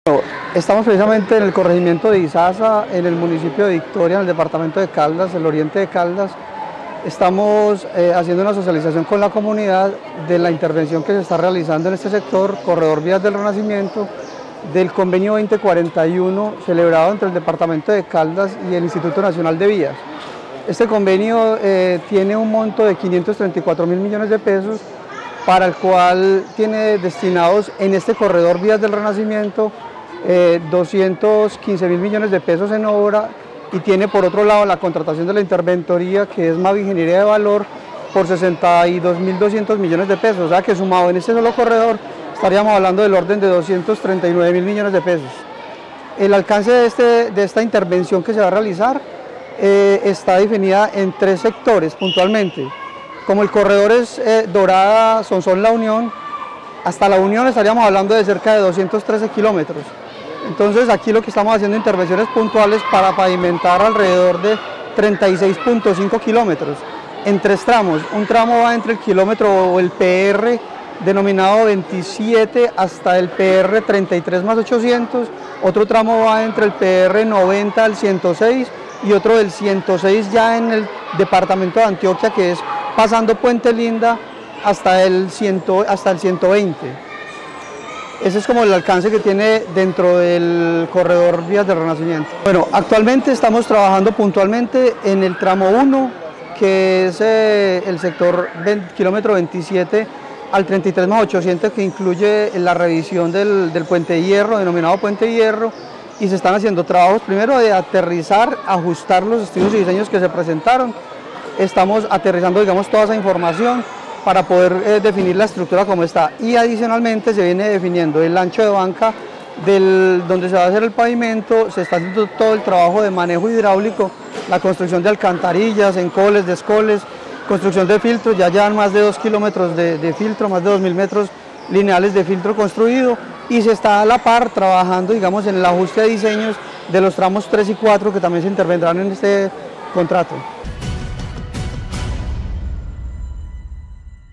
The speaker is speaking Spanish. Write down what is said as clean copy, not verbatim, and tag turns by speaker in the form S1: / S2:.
S1: Estamos precisamente en el corregimiento de Izaza, en el municipio de Victoria, en el departamento de Caldas, el oriente de Caldas. Estamos haciendo una socialización con la comunidad de la intervención que se está realizando en este sector, Corredor Vías del Renacimiento, del convenio 2041 celebrado entre el departamento de Caldas y el Instituto Nacional de Vías. Este convenio tiene un monto de 534.000 millones de pesos, para el cual tiene destinados en este corredor Vías del Renacimiento 215.000 millones de pesos en obra, y tiene por otro lado la contratación de la interventoría, que es Mavi Ingeniería de Valor, por 62.200 millones de pesos, o sea que sumado en este solo corredor estaríamos hablando del orden de 239.000 millones de pesos. El alcance de esta intervención que se va a realizar está definida en 3 sectores puntualmente. Como el corredor es Dorada, Sonsón, La Unión, hasta La Unión estaríamos hablando de cerca de 213 kilómetros. Entonces aquí lo que estamos haciendo intervenciones puntuales para pavimentar alrededor de 36.5 kilómetros en 3 tramos. Un tramo va entre el kilómetro o el PR denominado 27 hasta el PR 33 más 800, otro tramo va entre el PR 90 al 106 y otro del 106 ya en el departamento de Antioquia, que es pasando Puente Linda hasta el 120. Ese es como el alcance que tiene dentro del corredor Vías del Renacimiento. Bueno, actualmente estamos trabajando puntualmente en el tramo 1, que es el sector kilómetro 27 al 33 más 800, que incluye la revisión del Puente de Hierro, denominado Puente de Hierro, y se están haciendo trabajos primero de aterrizar, ajustar los estudios y diseños que se presentaron. Estamos aterrizando, digamos, toda esa información para poder definir la estructura como está, y adicionalmente se viene definiendo el ancho de banca donde se va a hacer el pavimento. Se está haciendo todo el trabajo de manejo hidráulico, la construcción de alcantarillas, encoles, descoles, construcción de filtros. Ya llevan más de 2 kilómetros de filtro, más de 2.000 metros lineales de filtro construido, y se está a la par trabajando, digamos, en el ajuste de diseños de los tramos 3 y 4 que también se intervendrán en este contrato.